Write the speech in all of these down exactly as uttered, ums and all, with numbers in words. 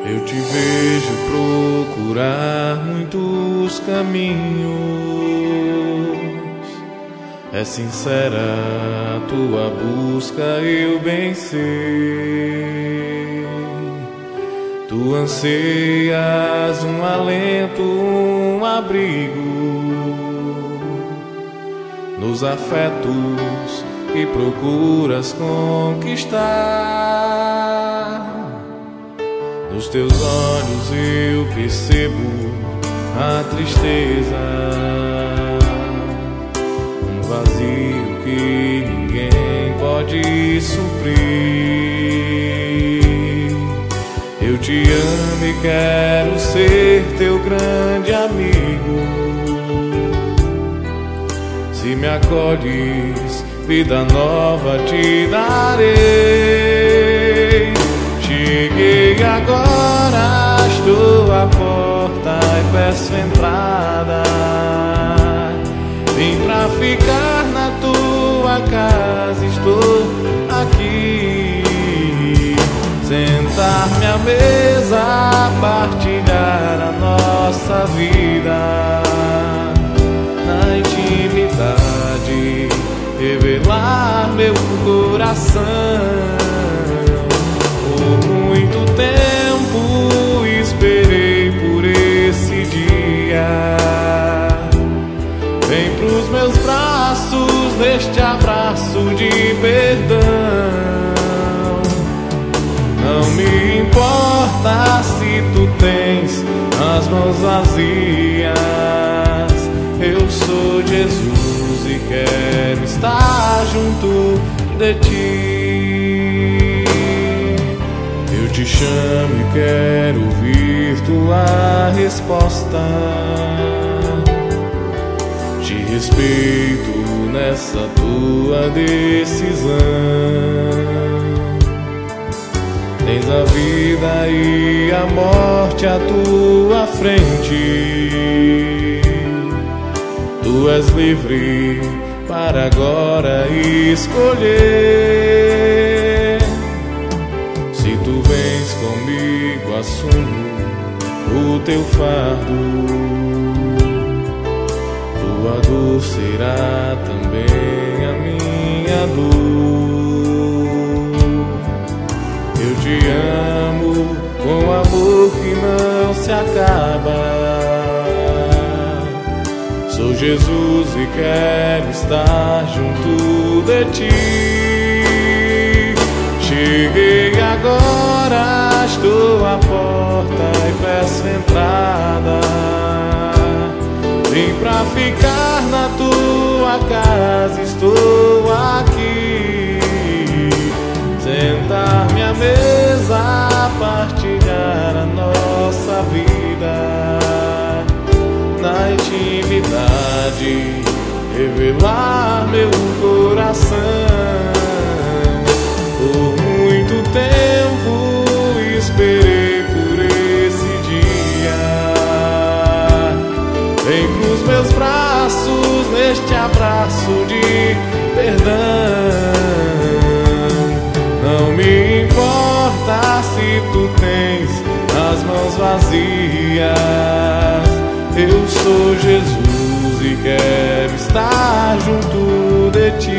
Eu te vejo procurar muitos caminhos. É sincera a tua busca, eu bem sei. Tu anseias um alento, um abrigo nos afetos que procuras conquistar. Nos teus olhos eu percebo a tristeza, um vazio que ninguém pode suprir. Eu te amo e quero ser teu grande amigo. Se me acolhes, vida nova te darei. Cheguei agora, estou à porta e peço entrada. Vim pra ficar na tua casa, estou aqui. Sentar-me à mesa, partilhar a nossa vida. Na intimidade, revelar meu coração. Por muito tempo esperei por esse dia. Vem pros meus braços neste abraço de perdão. Não me importa se tu tens as mãos vazias. Eu sou Jesus e quero estar junto de ti. Eu te chamo e quero ouvir tua resposta. Te respeito nessa tua decisão. Tens a vida e a morte à tua frente. Tu és livre para agora escolher. Se tu vens comigo, assumo o teu fardo. Tua dor será também a minha dor. Eu te amo com amor que não se acaba. Sou Jesus e quero estar junto de ti. Cheguei agora, estou à porta e peço entrada. Vim pra ficar na tua casa, estou aqui. Sentar-me à mesa, partilhar a nossa vida. Na intimidade, revelar meu coração. Por muito tempo esperei por esse dia. Vem pros meus braços neste abraço de perdão. Não me importa se tu tens as mãos vazias. Eu sou Jesus e quero estar junto de ti.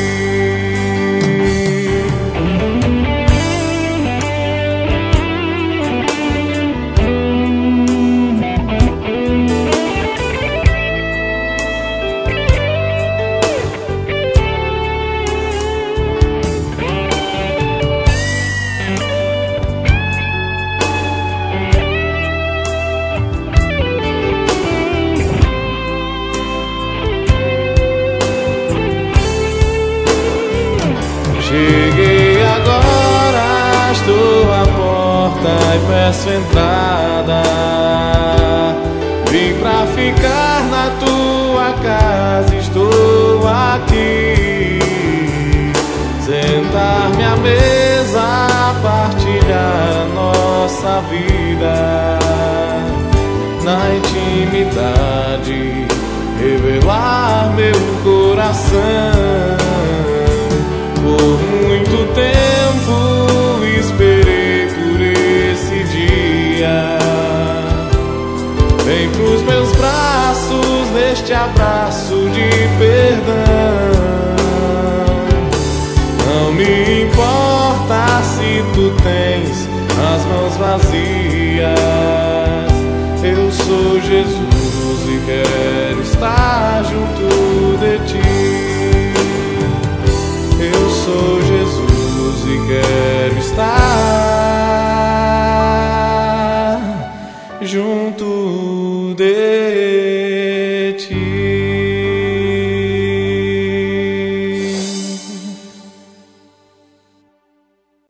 Cheguei agora, estou à porta e peço entrada. Vim pra ficar na tua casa, estou aqui. Sentar-me à mesa, partilhar a nossa vida. Na intimidade, revelar meu coração. Por muito tempo esperei por esse dia. que tu tens as mãos vazias. Eu sou Jesus e quero